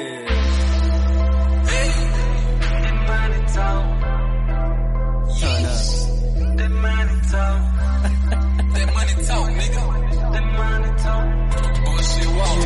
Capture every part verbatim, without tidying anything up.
Hey, that money talk. Turn up. That money talk. That money talk, nigga. That money talk. Bullshit walk.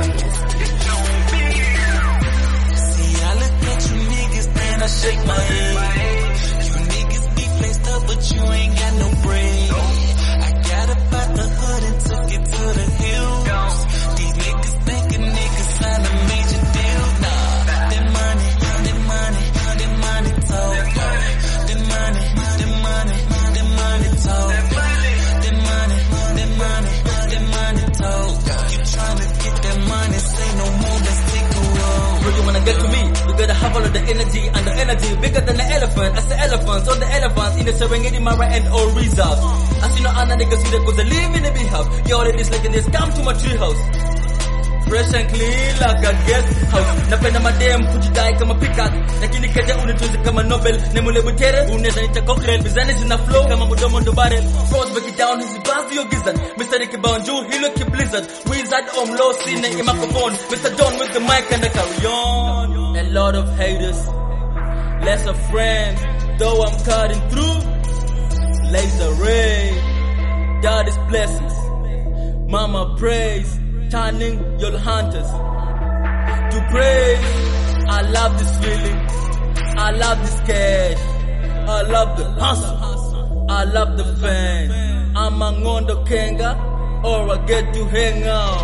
See, I look at you niggas, then I shake my head. You niggas be placed up, but you ain't got no bread. I got up out the hood and took it to the hills. These niggas thinking niggas signed a major deal. Nah, that money, that money, that money talk. That money, that money, that money talk. That money, that money, that money talk. You tryna get that money, say no more, let's take a roll. Bro, you wanna get to me? You gotta have all of the energy, and the energy bigger than the elephant. I say elephants, all the elephants in the Serengeti, Mara and all reserves. I see no other niggas here cause they live in the beehive. Yo, all of this like this, come to my treehouse. Fresh and clean like a guest house. Napenda madem kujidai kama pikat, lakini keja unitunzi kama Nobel. Nemule butere, uneza nita cocktail. Bizani zina flow kama mudomo ndo barrel. Frost break it down, hizi bars yo gizzard. Mister Nicky Bounju, he look blizzard. Wizard on low, scene in microphone. Mister Don with the mic and the carry on. A lot of haters, less of friends. Though I'm cutting through, laser ray. God is blessings, mama praise. Turning your hunters to praise. I love this feeling, I love this cash, I love the hustle, I love the fans. I'm a ngondo kenga, or I get to hang out.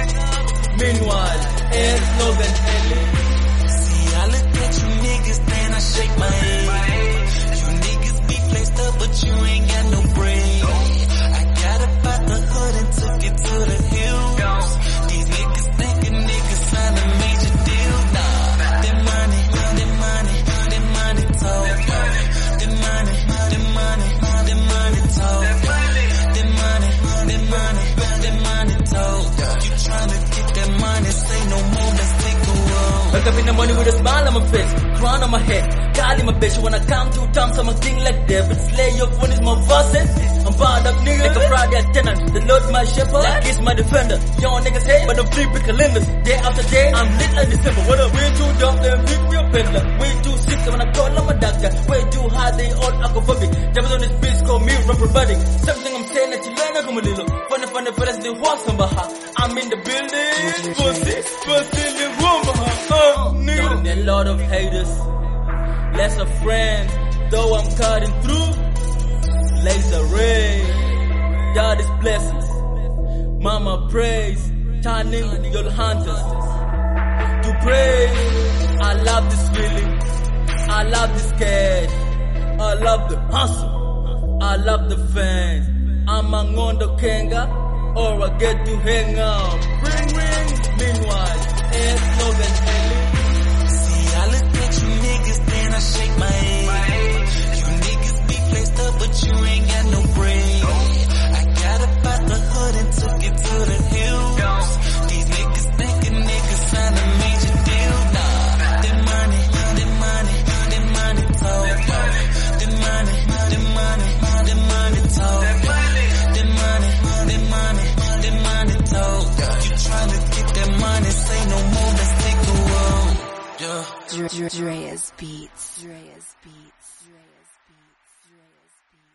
Meanwhile, it's Logan Ellie. See, I look at you niggas, then I shake my head. You niggas be placed up, but you ain't got no bread. I got up out the hood and took it to the hills. These niggas thinking niggas signed a major deal. Nah, that money, that money, that money talk. That money, that money, that money talk. That money, that money, that money talk. You tryna get that money, say no more, let's take a roll. Wake up in the morning with a smile on my face, crown on my head. God in my bitch, when I come two times, I'm a king like David. Slay your phone is my verses. I'm bound up, nigga, like a Friday attendant. The Lord my shepherd, like he's my defender. Y'all niggas hate, but I'm free pick calendars. Day after day, I'm lit like December. What up? Way too dumb, then pick me a peddler. Way too sick, so when I call on my doctor. Way too high, they all aquaphobic. Devils on this bitch call me rubber buddy. Something I'm saying that you learn, I'm a little. Funny, funny, fellas, the horse on Baha. I'm in the building, pussy, pussy in the room, uh, nigga. A lot of haters, less of friends, though I'm cutting through. Laser ray, God is blessings, mama praise. Turning your hunters to praise. I love this feeling, I love this cash, I love the hustle, I love the fans. I'm a ngondo kenga, or I get to hang out. Ring ring, meanwhile, it's Logan Ellie. See, I look at you niggas, then I shake my head. You niggas be placed up, but you ain't got no bread. I got up out the hood and took it to the hills. These niggas thinking niggas signed a major deal. Nah, that money, that money, that money talk. That money, that money, that money talk. That money, that money, that money talk. You tryna get that money, say no more, let's take a roll. Yeah. Drea's Beats. Drea's Beats. Drea's Beats. Drea's Beats.